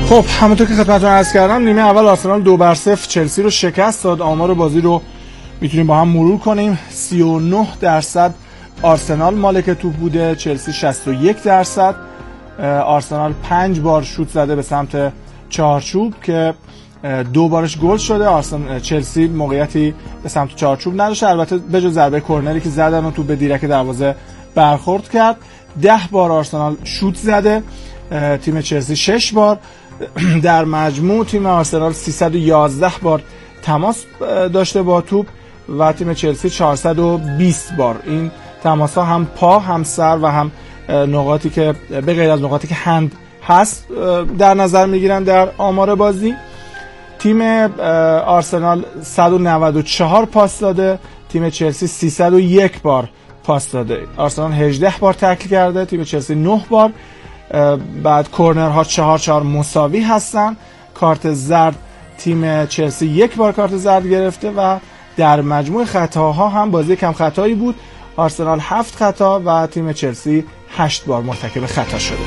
خب همونطور که خدمتتون عرض کردم نیمه اول آرسنال 2-0 چلسی رو شکست داد. آمار بازی رو میتونیم با هم مرور کنیم. 39% آرسنال مالک توپ بوده، چلسی 61%. آرسنال 5 بار شوت زده به سمت چارچوب که 2 بارش گل شده. چلسی موقعیتی به سمت چارچوب نداشته، البته به جز ضربه کرنری که زدن و توپ به دیرک دروازه برخورد کرد. 10 بار آرسنال شوت زده، تیم چلسی 6 بار. در مجموع تیم آرسنال 311 بار تماس داشته با توپ و تیم چلسی 420 بار. این تماس ها هم پا هم سر و هم نقاطی که به غیر از نقاطی که هند هست در نظر میگیرن در آمار بازی. تیم آرسنال 194 پاس داده، تیم چلسی 301 بار پاس داده. آرسنال 18 بار تکل کرده، تیم چلسی 9 بار. بعد کورنرها 4-4 مساوی هستن. کارت زرد تیم چلسی 1 بار کارت زرد گرفته و در مجموع خطاها هم بازی کم خطایی بود. آرسنال 7 خطا و تیم چلسی 8 بار مرتکب خطا شده.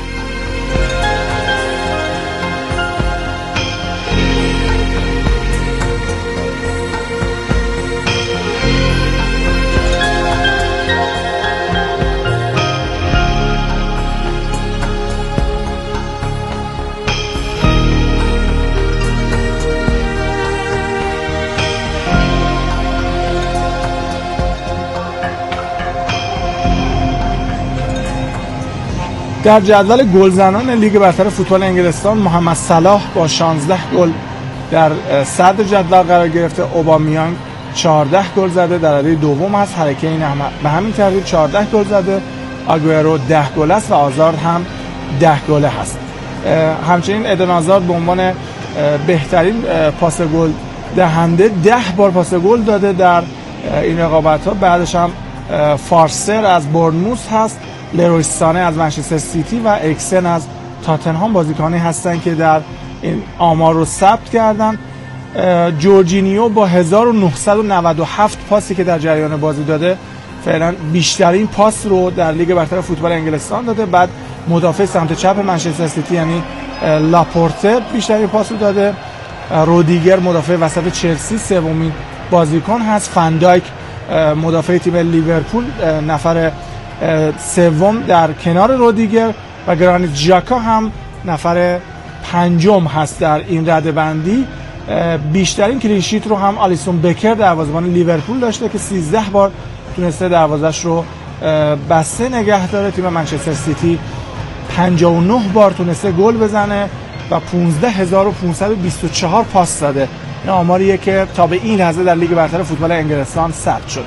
در جدول گلزنان لیگ برتر فوتبال انگلستان محمد صلاح با 16 گل در صدر جدول قرار گرفته. اوبامیانگ 14 گل زده، در رده دوم هست. هری کین به همین ترتیب 14 گل زده. آگوئرو 10 گل است و آزارد هم 10 گل هست. همچنین ایدن آزارد به عنوان بهترین پاس گل دهنده 10 بار پاس گل داده در این رقابت‌ها. بعدش هم فارسر از بورنموث هست، لروی سانه از منچستر سیتی و اریکسن از تاتنهام بازیکنانی هستند که در این آمار رو ثبت کردن. جورجینیو با 1997 پاسی که در جریان بازی داده فعلا بیشترین پاس رو در لیگ برتر فوتبال انگلستان داده. بعد مدافع سمت چپ منچستر سیتی یعنی لاپورته بیشترین پاس رو داده. رودیگر مدافع وسط چلسی سومین بازیکن هست. فندایک مدافع تیم لیورپول نفر سوم در کنار رودیگر و گرانیت ژاکا هم نفر پنجم هست در این رده‌بندی. بیشترین کلین شیت رو هم آلیسون بکر دروازه‌بان لیورپول داشته که 13 بار تونسته دروازش رو بسته نگه داره. تیم منچستر سیتی 59 بار تونسته گل بزنه و 15524 پاس داده. این آماریه که تا به این لحظه در لیگ برتر فوتبال انگلستان ثبت شده.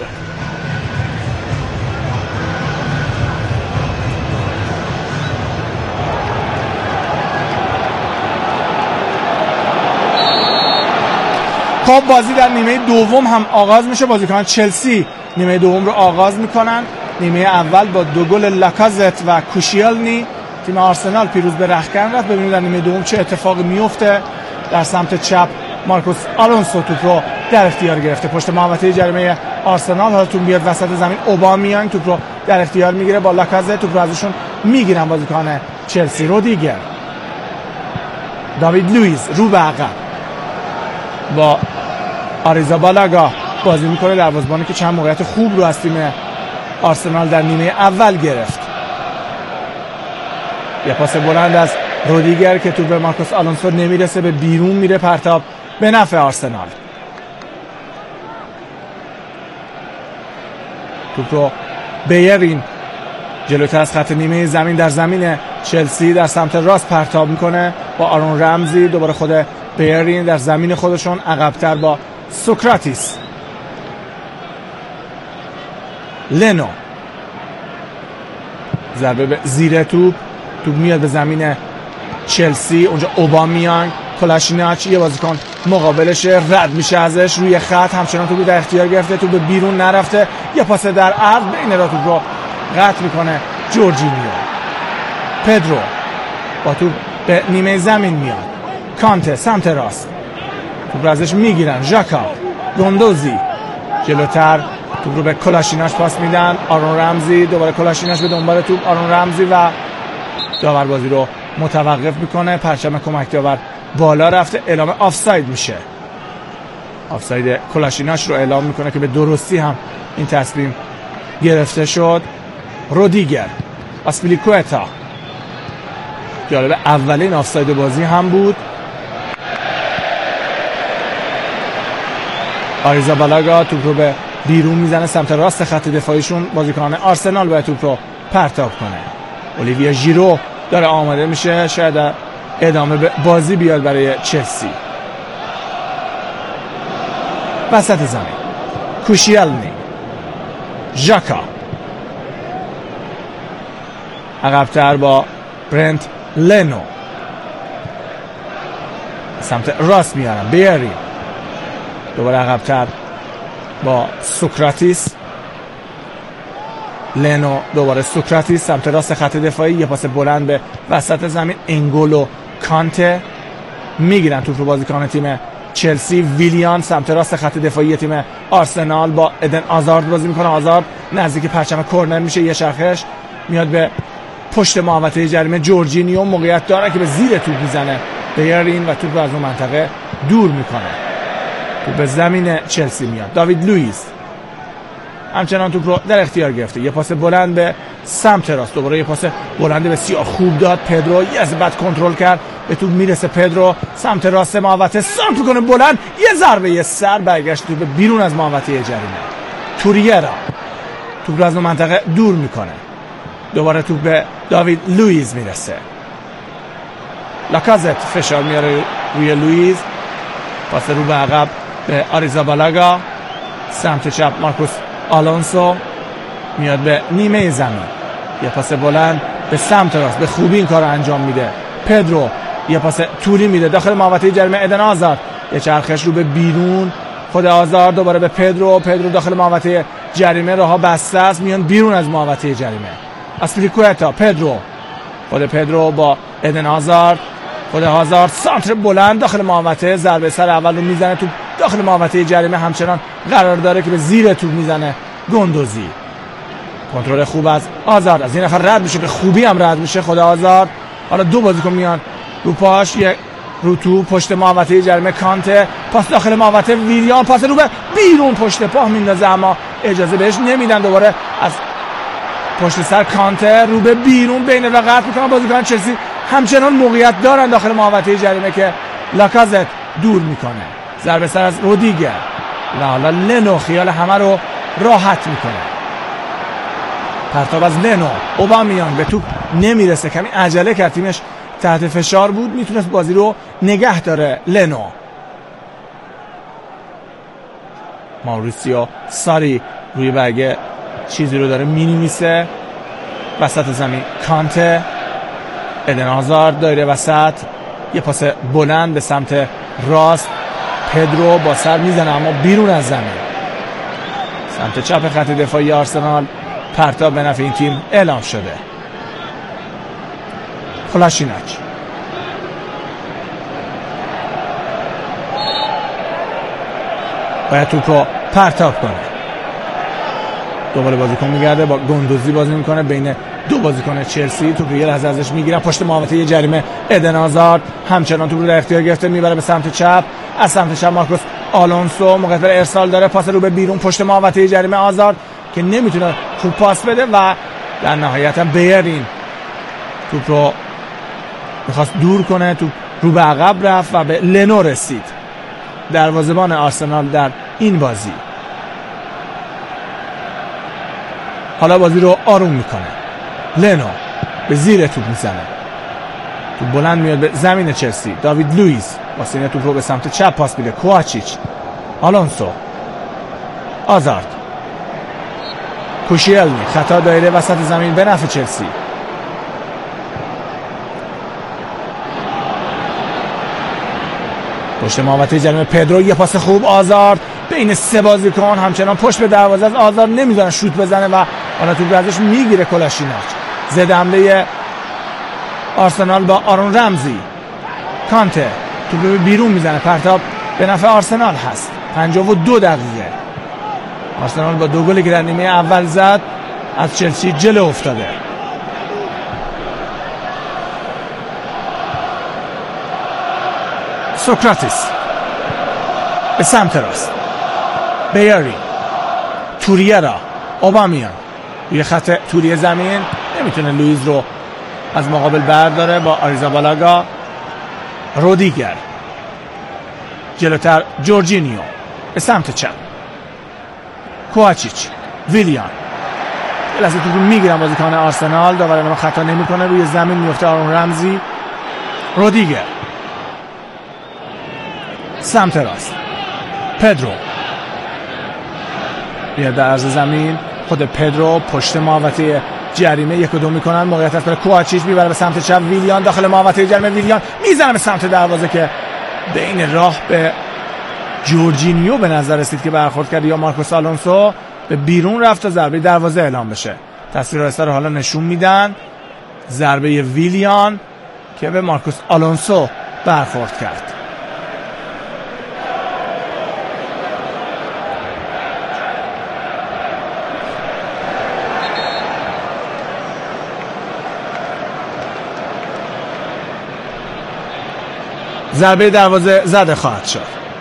خب بازی در نیمه دوم هم آغاز میشه. بازیکنان چلسی نیمه دوم رو آغاز میکنن. نیمه اول با 2 گل لاکازت و کوشیلنی تیم آرسنال پیروز به رختکن رفت. ببینید در نیمه دوم چه اتفاقی میفته. در سمت چپ مارکوس آلونسو توپ رو در اختیار گرفته پشت محوطه جریمه آرسنال. حالا توپ بیاد وسط زمین، اوبامیانگ توپ رو در اختیار میگیره با لاکازت. توپ رو ازشون میگیرن بازیکن چلسی. رودیگر، داوید لوئیس رو به عقب با آریزابالاگا بازی میکنه، دروازه‌بانی که چند موقعیت خوب رو از تیم آرسنال در نیمه اول گرفت. یه پاس بلند از رودیگر که توپ به مارکوس آلونسو نمیرسه، به بیرون میره، پرتاب به نفع آرسنال. توپ رو بیرین جلوتر از خط نیمه زمین در زمین چلسی در سمت راست پرتاب میکنه با آرون رمزی. دوباره خود بیرین در زمین خودشون عقب‌تر با سوکراتیس. لنو ضربه به زیر توپ میاد به زمین چلسی. اونجا اوبامیانگ، کلاشیناچ یه بازیکن مقابلش رد میشه ازش روی خط. همچنان توپ در اختیار گرفته، توپ به بیرون نرفته. یه پاس در عرض بین را توپ رو قطع میکنه جورجینیو. پدرو با توپ به نیمه زمین میاد. کانته سمت راست توپ رو ازش میگیرن. ژاکا، گوندوزی جلوتر توپ رو به کلاشیناش پاس میدن. آرون رمزی دوباره کلاشیناش به دنبال توپ. آرون رمزی و داور بازی رو متوقف میکنه. پرچم کمک داور بالا رفته، اعلام آفساید میشه. آفساید کلاشیناچ رو اعلام میکنه که به درستی هم این تصمیم گرفته شد. رودیگر، آسپیلیکوئتا، جالب اولین آفساید بازی هم بود. آریزابالاگا توپ رو به بیرون میزنه سمت راست خط دفاعیشون. بازیکنان آرسنال باید توپ رو پرتاب کنه. اولیویا ژیرو داره آماده میشه، شاید ادامه بازی بیاد برای چلسی. وسط زمین کوشیلنی، ژاکا عقب‌تر با برنت لنو، سمت راست میارن بیاری، دوباره عقب‌تر با سوکراتیس، لنو دوباره سوکراتیس سمت راست خط دفاعی. یه پاس بلند به وسط زمین، انگولو کانته میگیرن توپ رو بازیکن تیم چلسی. ویلیان سمت راست خط دفاعی تیم آرسنال با ادن آزارد بازی میکنه. آزارد نزدیک پرچم کرنر میشه، یه چرخش میاد به پشت محوطه جریمه. جورجینیو موقعیت داره که به زیر توپ میزنه بیارین و توپ رو از اون منطقه دور میکنه. توپ به زمین چلسی میاد. داوید لوئیس همچنان توپ رو در اختیار گرفته، یه پاس بلند به سمت راست، دوباره یه پاس بلند بسیار خوب داد پدرو، یه از بعد کنترل کرد، به توپ میرسه پدرو سمت راست محوطه، سانت میکنه بلند، یه ضربه یه سر برگشت توپ بیرون از محوطه جریمه. توریرا توپ رو از اون منطقه دور میکنه، دوباره توپ به داوید لوئیس میرسه. لاکازت فشار میاره روی لوئیس، پاس رو به عقب به آریزابالاگا، سمت چپ مارکوس آلونسو میاد به نیمه زمین، یه پاس بلند به سمت راست، به خوبی این کار رو انجام میده پدرو، یه پاس طولی میده داخل محوطه جریمه. ادن آزارد یه چرخش رو به بیرون، خود آزارد دوباره به پدرو داخل محوطه جریمه، راهها بسته است، میان بیرون از محوطه جریمه. آسپیلیکوئتا، خود پدرو با ادن آزارد، خود آزارد سانتر بلند داخل محوطه، ضربه سر اول رو میزنه تو داخل محوطه جریمه، همچنان قرار داره که به زیر توپ میزنه گندوزی. کنترل خوب از آزارد، از این نفر رد میشه، به خوبی هم رد میشه خود آزارد. حالا دو بازیکن میان رو پاش، یک رو تو پشت محوطه جریمه. کانته پاس داخل محوطه، ویلیان پاس رو به بیرون پشت پا میندازه اما اجازه بهش نمیدن، دوباره از پشت سر کانته رو به بیرون بین و قطع میکنن بازیکن چلسی. همچنان موقعیت دارن داخل محوطه جریمه که لاکازت دور میکنه، ضربه سر از رودیگر و حالا لنو خیال همه رو راحت میکنه. پرتاب از لنو، اوبامیان به توپ نمیرسه، کمی عجله کرد، تیمش تحت فشار بود، میتونست بازی رو نگه داره. لنو، ماوریسیو ساری روی برگه چیزی رو داره مینویسه. وسط زمین کانته، ادن آزارد دایره وسط، یه پاس بلند به سمت راست، پدرو با سر میزنه اما بیرون از زمین. سمت چپ خط دفاعی آرسنال پرتاب به نفع این تیم اعلام شده. کلاشیناچ باید توپ رو پرتاب کنه، دوباره بازیکن میگرده، با گندوزی بازی میکنه بین دو بازیکن چلسی. توپ رو یه لحظه ازش میگیرن پشت محوطه جریمه. ادن آزارد همچنان توپ رو در اختیار گرفته، میبره به سمت چپ، از سمت چپ مارکوس آلونسو موقع ارسال داره، پاس رو به بیرون پشت محوطه جریمه. آزارد که نمیتونه خوب پاس بده و در نهایت هم بیرین توپ رو میخواست دور کنه، توپ رو به عقب رفت و به لنو رسید، دروازه‌بان آرسنال در این بازی. حالا بازی رو آروم میکنه، لنو به زیر توپ میزنه، توپ بلند میاد به زمین چلسی. داوید لوئیس واسه توپ رو به سمت چپ پاس میده. کوواچیچ، آلونسو، آزارد، کوشیلنی، خطا دایره وسط زمین به نفع چلسی. پشت محوطه جریمه پدرو، یه پاس خوب، آزارد بین سه بازیکن همچنان پشت به دروازه از آزارد، نمیذارن شوت بزنه و حالا توپ ازش میگیره کلاشیناچ. ضد حمله آرسنال با آرون رمزی، کانته توپ رو بیرون میزنه، پرتاب به نفع آرسنال هست. 52 دقیقه آرسنال با دو گلی که در نیمه اول زد از چلسی جلو افتاده. سوکراتیس به سمت راست، بیاری، توریرا، اوبامیان روی خط توری زمین، نمیتونه لوئیز رو از مقابل برداره با آریزابالاگا. رودیگر جلوتر، جورجینیو به سمت چپ، کوآچیچ، ویلیان یه لحظه تو میگیرن بازیکن آرسنال، داور اعلام خطا نمیکنه، روی زمین میفته آرون رمزی. رودیگر سمت راست، پدرو بیاد در عرض زمین، خود پدرو پشت محوطه جریمه 1 و 2 میکنن، موقعیت هست برای کوآچیچ، میبره به سمت چپ، ویلیان داخل محوطه جریمه، ویلیان میزنه به سمت دروازه که بین راه به جورجینیو به نظر رسید که برخورد کرد یا مارکوس آلونسو، به بیرون رفت تا ضربه دروازه اعلام بشه. تصویر آهسته رو حالا نشون میدن، ضربه ویلیان که به مارکوس آلونسو برخورد کرد. ضربه دروازه زده خواهد شد.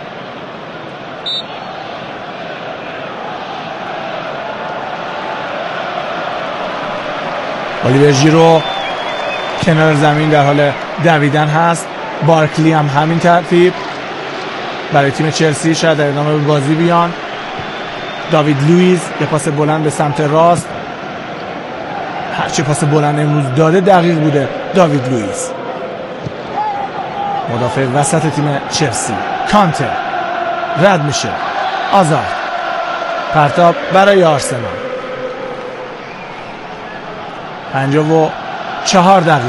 الیور ژیرو کنار زمین در حال دویدن هست، بارکلی هم همین ترتیب برای تیم چلسی، شاید در ادامه بازی بیان. داوید لوئیز یه پاس بلند به سمت راست، هرچی پاس بلند امروز داده دقیق بوده داوید لوئیز. مدافع وسط تیم چلسی کانته رد میشه، آزاد پرتاب برای آرسنال. 54 دقیقه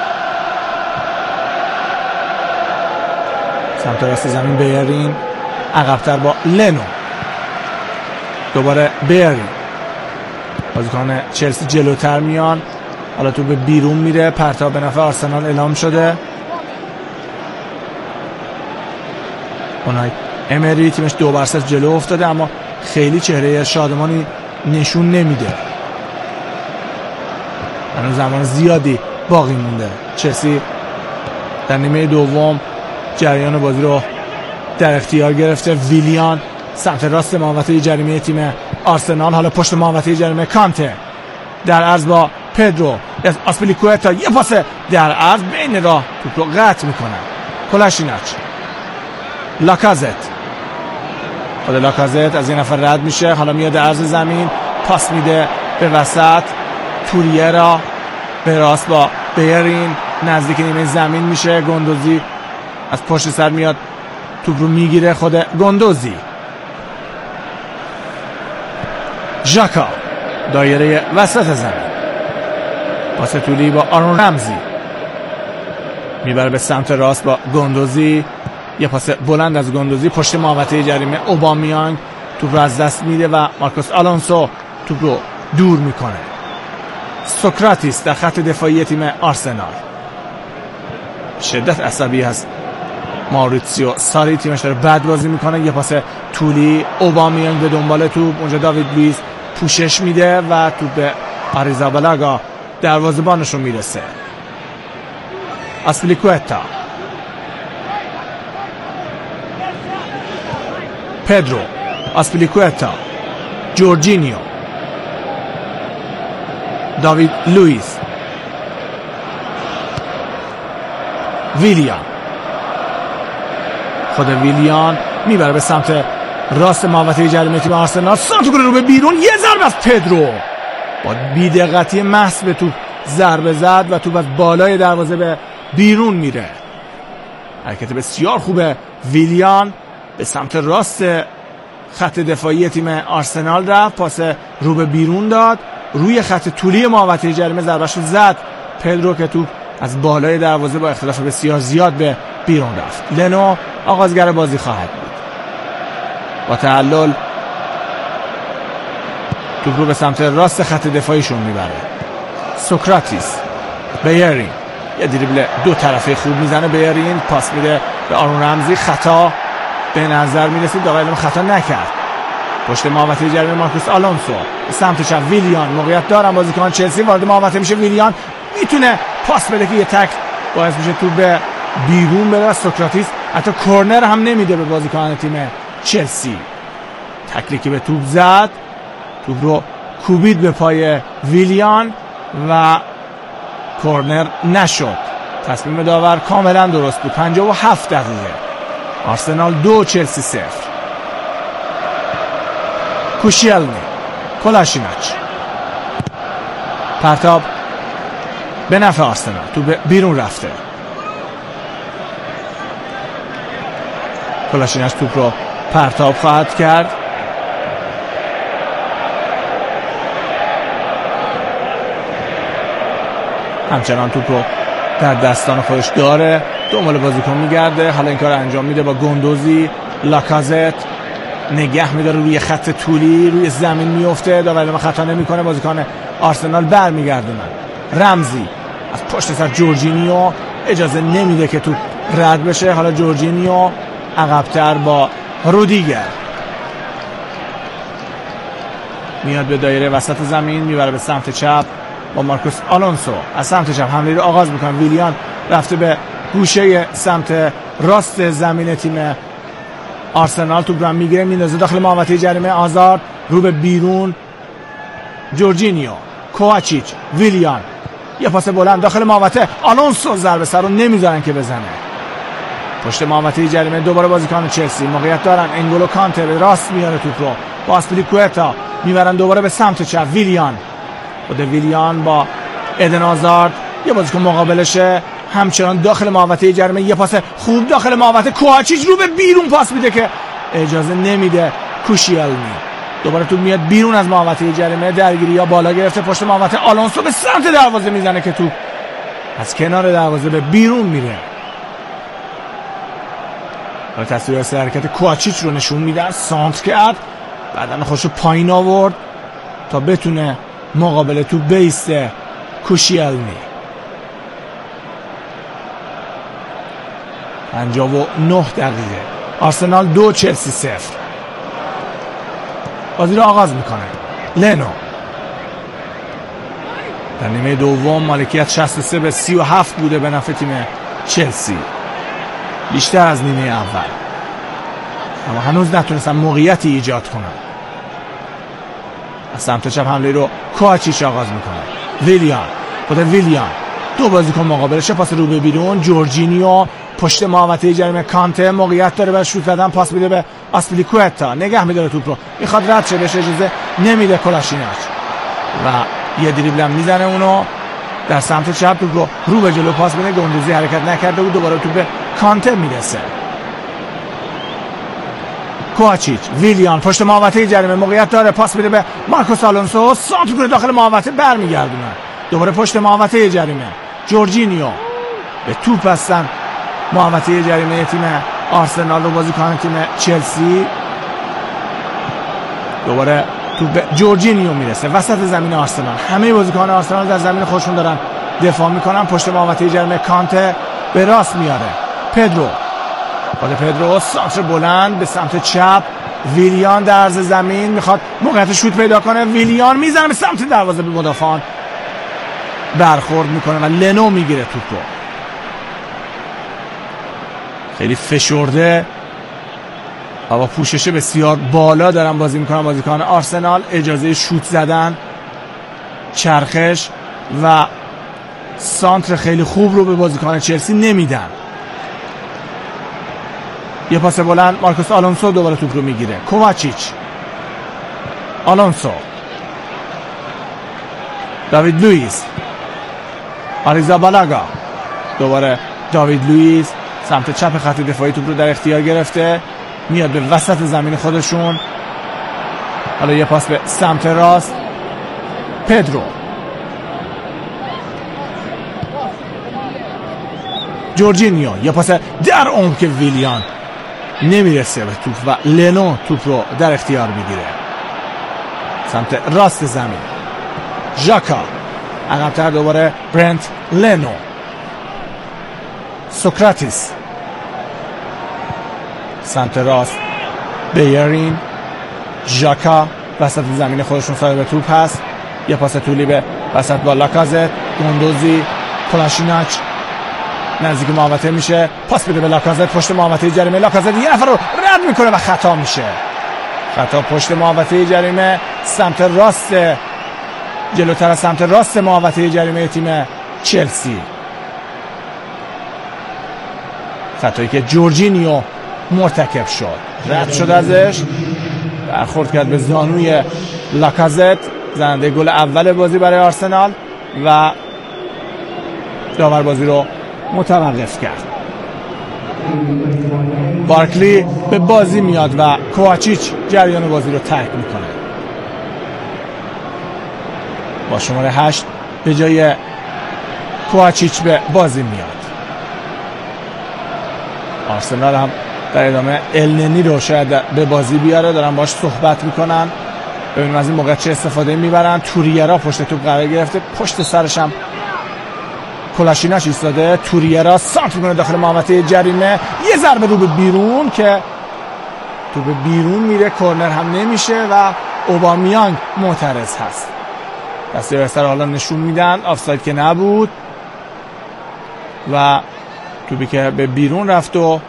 سمت راست زمین، بیرین عقب‌تر با لنو، دوباره بیرین، بازیکن چلسی جلوتر میان، حالا تو به بیرون میره، پرتاب به نفع آرسنال اعلام شده. اونای امری تیمش 2-0 جلو افتاده، اما خیلی چهره شادمانی نشون نمیده، هنوز زمان زیادی باقی مونده. چلسی در نیمه دوم جریان بازی رو در اختیار گرفته. ویلیان سمت راست محوطه جریمه تیم آرسنال، حالا پشت محوطه جریمه، کانته در عرض با پدرو، آسپلیکوئتا یه پاس در عرض بین راه توپ رو قطع میکنه. کولاشیناچ، لاکازت، خود لاکازت از این نفر رد میشه، حالا میاد در عرض زمین، پاس میده به وسط، توریرا به راست با بیرین نزدیک نیمه زمین میشه. گندوزی از پشت سر میاد توپ رو میگیره، خود گندوزی. ژاکا دایره وسط زمین، پاس طولی با آرون رمزی، میبره به سمت راست با گندوزی، یه پاس بلند از گندوزی پشت محوطه جریمه، اوبامیانگ توپ رو از دست میده و مارکوس آلونسو توپ رو دور میکنه. سوکراتیس در خط دفاعی تیم آرسنال، شدت عصبی هست ماوریتسیو ساری، تیمش داره بد بازی میکنه. یه پاس طولی، اوبامیانگ به دنبال توپ، اونجا داوید لوئیز پوشش میده و توپ به آریزابالاگا دروازه‌بانشون میرسه. آسپلیکوئتا، پدرو، آسپلیکوئتا، جورجینیو، داوید لوئیز، ویلیان، خود ویلیان میبره به سمت راست محوطه جریمه تیم آرسنال، سانتو رو به بیرون، یه ضربه از پدرو با بی‌دقتی محض به توپ ضربه زد و توپ از بالای دروازه به بیرون میره. حرکت بسیار خوبه ویلیان، به سمت راست خط دفاعی تیم آرسنال رفت، پاس رو به بیرون داد، روی خط طولی محوطه جریمه ضربه‌اش رو زد پدرو که توپ از بالای دروازه با اختلاف بسیار زیاد به بیرون رفت. لنو آغازگر بازی خواهد بود، با تعلل توپ رو به سمت راست خط دفاعیشون میبره. سوکراتیس، بیرین یه دریبل دو طرفه خوب میزنه، بیرین پاس میده به آرون رمزی، خطا به نظر میرسید، داور اعلام خطا نکرد. پشت محوطه جریمه مارکوس آلونسو، سمت چپ ویلیان، موقعیت دارن بازیکن چلسی، وارد محوطه میشه، ویلیان میتونه پاس بده که یه تک باعث میشه توپ به بیرون بره. سوکراتیس حتی کورنر هم نمیده به بازیکنان تیم چلسی. تکلی که به توپ زد، توپ رو کوبید به پای ویلیان و کورنر نشد. تصمیم داور کاملا درست بود. 57 دقیقه، آرسنال 2 چلسی 0. کوشیلنی، کولاشیناچ، پرتاب به نفع آرسنال. توپ بیرون رفته. کولاشیناچ توپ رو پرتاب خواهد کرد. همچنان توپ رو در دستان خودش داره، دنبال بازیکن میگرده. حالا این کار انجام میده با گندوزی. لاکازت نگه میداره روی خط طولی، روی زمین میفته. داور خطا نمیکنه، بازیکن آرسنال برمیگردونن. رمزی از پشت سر جورجینیو اجازه نمیده که توپ رد بشه. حالا جورجینیو عقب‌تر با رودیگر میاد به دایره وسط زمین، میبره به سمت چپ با مارکوس آلونسو. از سمت چپ حمله رو آغاز میکنه. ویلیان رفته به گوشه سمت راست زمین تیم آرسنال. توپ رو میگیره، میندازه داخل محوطه جریمه. آزارد رو به بیرون. جورجینیو، کوواچیچ، ویلیان، یه پاس بلند داخل محوطه. آلونسو ضربه سر رو نمیذارن که بزنه. پشت محوطه جریمه دوباره بازیکن چلسی موقعیت دارن. انگولو کانته به راست میاره توپ رو با آسپلیکوئتا، میبرن دوباره به سمت چپ. ویلیان، خود ویلیان با ادن آزارد، یه بازیکن مقابلشه. همچنان داخل محوطه جریمه، یه پاس خوب داخل محوطه. کوواچیچ رو به بیرون پاس میده که اجازه نمیده کوشیلنی. دوباره توپ میاد بیرون از محوطه جریمه. درگیری یا بالا گرفته پشت محوطه. آلونسو به سمت دروازه میزنه که توپ از کنار دروازه به بیرون میره. تصویر از حرکت کوواچیچ رو نشون میدن. سانتر کرد، بدن خودش رو پایین آورد تا بتونه مقابل توپ بیسته. کوشیلنی. 59 دقیقه، آرسنال 2 چلسی 0. بازی رو آغاز میکنه. لنو در نیمه دوم مالکیت 63 به 37 بوده به نفع تیم چلسی، بیشتر از نیمه اول، اما هنوز نتونستن موقعیتی ایجاد کنن. از سمت چپ حمله رو کوواچیچ آغاز میکنه. ویلیان، خود ویلیان، دو بازیکن مقابلشه. پاس رو به بیرون. جورجینیو پشت محوطه جریمه. کانته موقعیت داره برای شوت زدن، پاس میده به آسپلیکوئتا، نگه میداره توپ رو، میخواد رد شه، بهش اجازه نمیده کولاشیناچ و یه دریبل هم میزنه اونو در سمت چپ. توپ رو به جلو پاس میده. گندوزی حرکت نکرده بود، دوباره توپ به کانته میرسه. کوواچیچ، ویلیان پشت محوطه جریمه، موقعیت داره، پاس میده به مارکوس آلونسو، سانتر کنه داخل محوطه، برمیگردونه دوباره پشت محوطه جریمه. جورجینیو به توپ هستن محوطه جریمه تیم آرسنال و بازیکن تیم چلسی. دوباره توپ به جورجینیو میرسه وسط زمین آرسنال. همه بازیکن آرسنال در زمین خودشون دارن دفاع میکنن. پشت محوطه جریمه کانته به راست میاره. پدرو، خود پدرو، سانتر بلند به سمت چپ. ویلیان در عرض زمین میخواد موقعیت شوت پیدا کنه. ویلیان میزنه به سمت دروازه، به مدافعان برخورد میکنه و لنو میگیره توپ رو. خیلی فشرده و با پوشش بسیار بالا دارن بازی میکنن بازیکن آرسنال. اجازه شوت زدن، چرخش و سانتر خیلی خوب رو به بازیکن چلسی نمیدن. یه پاس بلند. مارکوس آلونسو دوباره توپ رو میگیره. کوواچیچ، آلونسو، داوید لوئیس، آریزابالاگا، دوباره داوید لوئیس سمت چپ خط دفاعی توپ رو در اختیار گرفته، میاد به وسط زمین خودشون. حالا یه پاس به سمت راست. پدرو، جورجینیو، یه پاس در عمق که ویلیان نمیرسه به توپ و لنو توپ رو در اختیار میگیره سمت راست زمین. ژاکا عقب‌تر، دوباره برنت لنو. سوکراتیس سمت راست. بیرین، ژاکا وسط زمین خودشون صاحب توپ هست. یه پاس طولی به وسط با لاکازت. گندوزی، کولاشیناچ، نزدیک محوطه میشه، پاس بده به لاکازت پشت محوطه جریمه. لاکازت یه نفر رو رد میکنه و خطا میشه. خطا پشت محوطه جریمه سمت راست، جلوتر از سمت راست محوطه جریمه تیم چلسی. خطایی که جورجینیو مرتکب شد، رد شد ازش، برخورد کرد به زانوی لاکازت، زننده گل اول بازی برای آرسنال، و داور بازی رو متوقف کرد. بارکلی به بازی میاد و کوواچیچ جریان بازی رو ترک میکنه. با شماره 8 به جای کوواچیچ به بازی میاد. آرسنال هم در ادامه النی رو شاید به بازی بیاره، دارن باش صحبت میکنن ببینیم از این موقع چه استفاده میبرن. توریرا پشت توپ قرار گرفته، پشت سرش هم کلاشیناش ایستاده. توریرا سانت میکنه داخل محوطه جریمه، یه ضربه رو به بیرون که توپ بیرون میره، کورنر هم نمیشه و اوبامیانگ معترض هست. دسته بستر حالا نشون میدن آفساید که نبود و توپی که به بیرون رفت و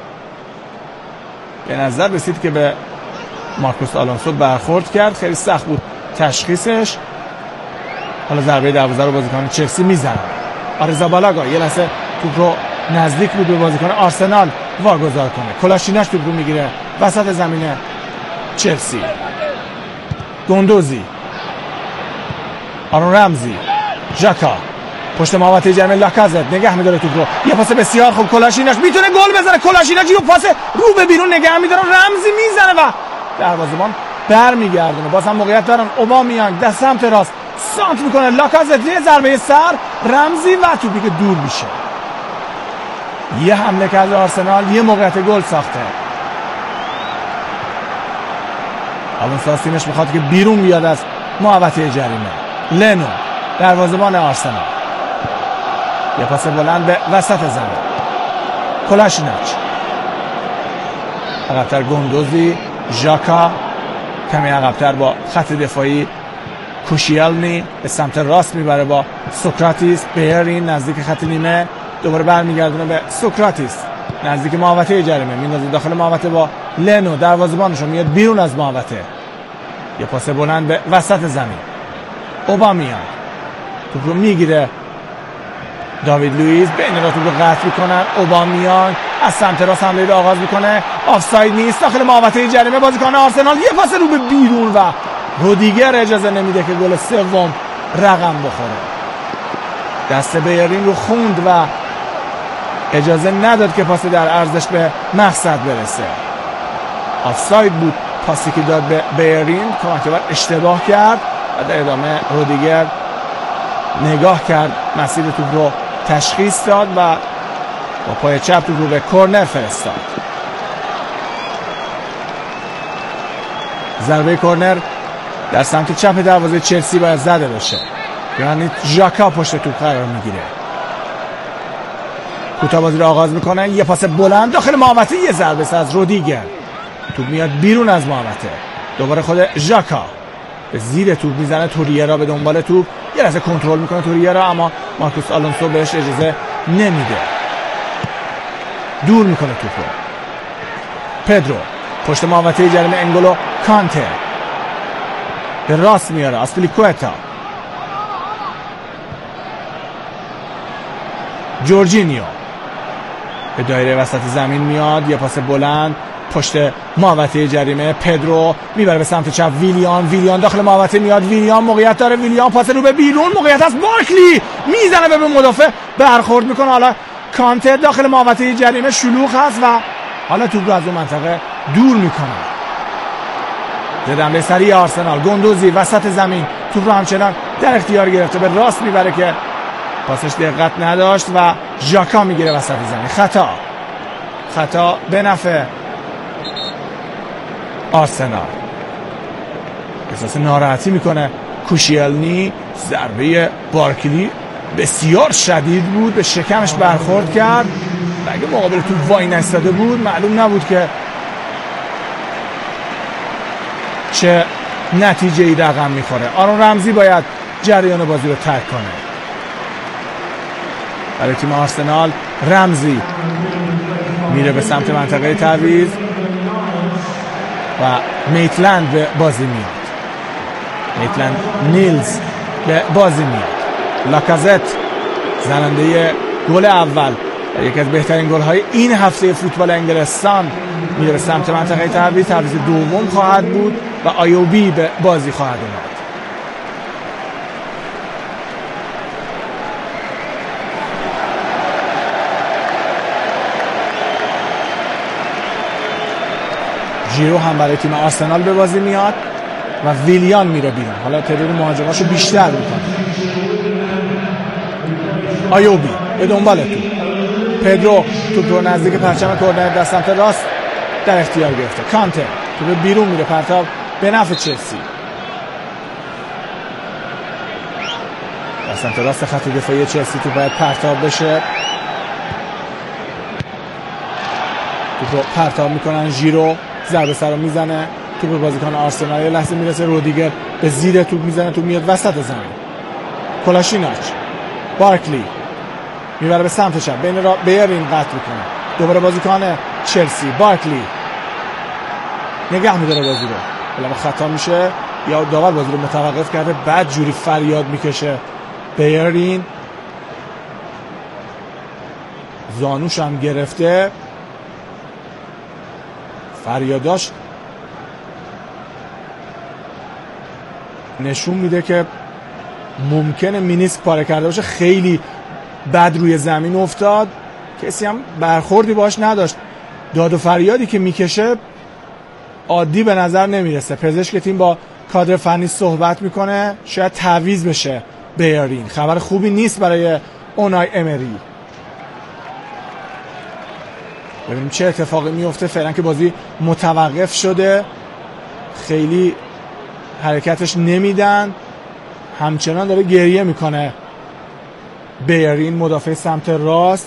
به نظر رسید که به مارکوس آلونسو برخورد کرد. خیلی سخت بود تشخیصش. حالا ضربه دروازه رو بازیکن چلسی میزنه. آرزابالاگا یه لحظه توپ رو نزدیک بود به بازیکن آرسنال واگذار کنه. کلاشیناش توپ رو میگیره وسط زمین چلسی. گوندوزی، آرون رمزی، ژاکا پشت محوطه جریمه. لاکازت نگه میداره توپ رو، یه پاس بسیار خوب. کلاشیناش میتونه گل بزنه. کلاشیناش یه پاس رو به بیرون نگه میداره، رمزی میزنه و دروازه‌بان برمیگردونه. باز هم موقعیت دارن. اوبامیانگ در سمت راست سانت میکنه. لاکازت یه ضربه سر، رمزی و توپی که دور میشه. یه حمله کرده آرسنال، یه موقعیت گل ساخته. الان تیمش میخواد که بیرون بیاد از محوطه جریمه. لنو دروازه‌بان آرسنال، یه پاس بلند به وسط زمین. کلاشیناچ عقب‌تر. گوندوزی، ژاکا کمی عقب‌تر با خط دفاعی. کوشیلنی به سمت راست میبره با سوکراتیس. بیرین نزدیک خط نیمه، دوباره برمیگردونه به سوکراتیس نزدیک محوطه جریمه، میندازه داخل محوطه با لنو دروازه‌بانشون میاد بیرون از محوطه. یه پاس بلند به وسط زمین. اوبامیان توپ رو میگیره. داوید لوئیس بین را توپ رو قطع میکنن. اوبامیان از سمت راست حمله رو آغاز میکنه، آفساید نیست، داخل محوطه جریمه. بازیکن آرسنال یه پاس رو به بیرون و رودیگر اجازه نمیده که گل سوم رقم بخوره. دست بیرین رو خوند و اجازه نداد که پاس در عرضش به مقصد برسه. آفساید بود پاسی که داد به بیرین. کامکبر اشتباه کرد و در ادامه رودیگر نگاه کرد، مسیر توپ رو تشخیص داد و با پای چپ توپ رو به کورنر فرستاد. ضربه کورنر در سمت چپ دروازه چلسی باید زده بشه. یعنی ژاکا پشت توپ قرار میگیره. کوتاه بازی رو آغاز میکنه، یه پاس بلند داخل محوطه، یه ضربه از رودیگر، توپ میاد بیرون از محوطه. دوباره خود ژاکا به زیر توپ میزنه. توریرا به دنبال توپ، یه لحظه کنترل میکنه توریرا، اما مارکوس آلونسو بهش اجازه نمیده، دور میکنه توپ رو. پدرو پشت محوطه جریمه. انگولو کانته به راست میاره. آسپلیکوئتا، جورجینیو به دایره وسط زمین میاد، یه پاس بلند پشت محوطه جریمه. پدرو میبره به سمت چپ. ویلیان داخل محوطه میاد. ویلیان موقعیت داره. ویلیان پاس رو به بیرون، موقعیت از بارکلی میزنه به مدافع، برخورد میکنه. حالا کانته داخل محوطه جریمه، شلوغ هست و حالا توپ رو از اون منطقه دور میکنه. زدن به سری آرسنال. گوندوزی وسط زمین توپ رو همچنان در اختیار گرفته، به راست میبره که پاسش دقت نداشت و ژاکا میگیره وسط زمین. خطا به نفع آرسنال. احساس ناراحتی میکنه کوشیلنی. ضربه بارکلی بسیار شدید بود، به شکمش برخورد کرد. اگه مقابل توپ وای نستاده بود معلوم نبود که چه نتیجه ای رقم میخوره. آرون رمزی باید جریان بازی رو ترک کنه. برای تیم آرسنال. رمزی میره به سمت منطقه تعویض و میتلند به بازی میاد. میتلند نیلز به بازی میاد. لاکازت زننده گل اول، یکی از بهترین گل‌های این هفته فوتبال انگلستان، میره به سمت منطقه تعویض. تعویض دوم خواهد بود و آیوبی به بازی خواهد اومد. ژیرو هم برای تیم آرسنال به بازی میاد و ویلیان میره بیرون. حالا تعداد مهاجماشو بیشتر میکنه. آیوبی به دنبال پدرو توپ رو نزدیک پرچم کورنر در سمت راست در اختیار گرفته. کانته توپ بیرون میره، پرتاب به نفع چلسی. در سمت راست خط دفاعی چلسی توپ باید پرتاب بشه. توپ رو پرتاب میکنن. ژیرو ضربه سر رو میزنه. توپ بازیکن آرسنال یه لحظه میرسه. رودیگر به زیر توپ میزنه. توپ میاد وسط زمین. کولاشیناچ، بارکلی میبره به سمت چپ، بین را بیرین قطع میکنه. دوباره بازیکن چلسی بارکلی نگه میداره بازی رو، بالا خطا میشه یا داور بازی رو متوقف کرده. بعد جوری فریاد میکشه بیرین، زانوش هم گرفته. فریاداش نشون میده که ممکنه مینیسک پاره کرده باشه. خیلی بد روی زمین افتاد، کسی هم برخوردی باش نداشت. داد و فریادی که میکشه عادی به نظر نمیرسه. پزشک تیم با کادر فنی صحبت میکنه، شاید تعویض بشه بیرین. خبر خوبی نیست برای اونای امری. ببینیم چه اتفاقی میفته. فعلا که بازی متوقف شده، خیلی حرکتش نمیدن. همچنان داره گریه میکنه بیرین، مدافع سمت راست.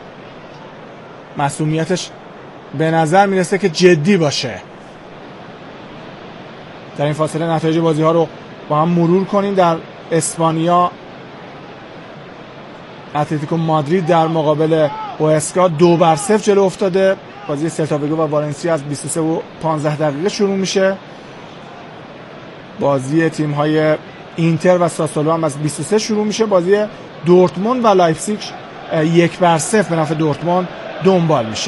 معصومیتش به نظر میرسه که جدی باشه. در این فاصله نتایج بازی ها رو با هم مرور کنیم. در اسپانیا اتلتیکو مادرید در مقابل اواسکا 2-0 جلو افتاده. بازی سلتا ویگو و والنسیا از 23:15 شروع میشه. بازی تیم های اینتر و ساسولو هم از 23 شروع میشه. بازی دورتموند و لایپزیگ 1-0 به نفع دورتموند دنبال میشه.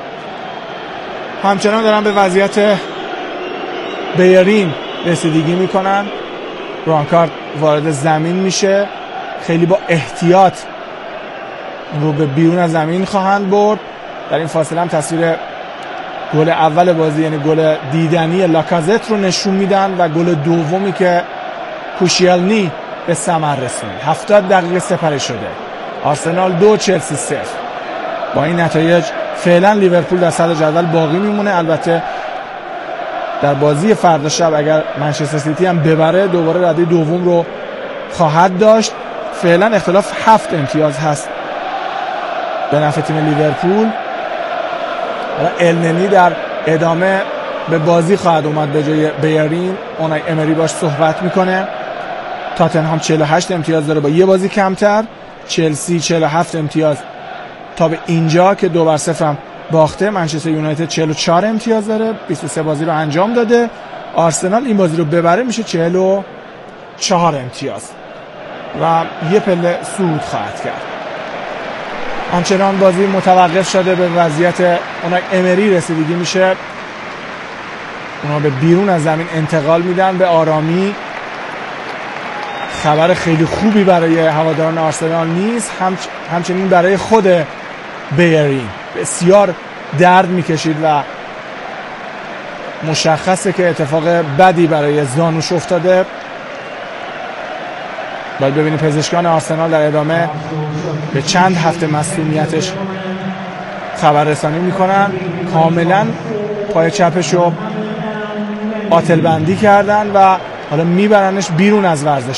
همچنان دارن به وضعیت بیرین رسیدگی میکنن. برانکارد وارد زمین میشه، خیلی با احتیاط اون رو به بیرون از زمین خواهند برد. در این فاصله هم تصویر گل اول بازی، یعنی گل دیدنی لاکازت رو نشون میدن و گل دومی که کوشیلنی به ثمر رسوند. 70 دقیقه سپری شده. آرسنال 2 چلسی 0. با این نتایج فعلا لیورپول در صدر جدول باقی میمونه. البته در بازی فردا شب اگر منچستر سیتی هم ببره دوباره رده دوم رو خواهد داشت. فعلا اختلاف 7 امتیاز هست به نفع تیم لیورپول. النی در ادامه به بازی خواهد اومد به جای بیرین. اونای امری باش صحبت میکنه. تاتنهام 48 امتیاز داره با یه بازی کمتر. چلسی 47 امتیاز تا به اینجا که 2-0 هم باخته. منچستر یونایتد 44 امتیاز داره، 23 بازی رو انجام داده. آرسنال این بازی رو ببره میشه 44 امتیاز و یه پله صعود خواهد کرد. همچنان بازی متوقف شده، به وضعیت اونای امری رسیدگی میشه. اونا به بیرون از زمین انتقال میدن به آرامی. خبر خیلی خوبی برای هواداران آرسنال نیست، همچنین برای خود بیرین. بسیار درد میکشید و مشخصه که اتفاق بدی برای زانوش افتاده. باید ببینیم پزشکان آرسنال در ادامه به چند هفته مصونیتش خبر رسانی میکنن. کاملا پای چپش رو قاتل بندی کردن و حالا میبرنش بیرون از ورزش.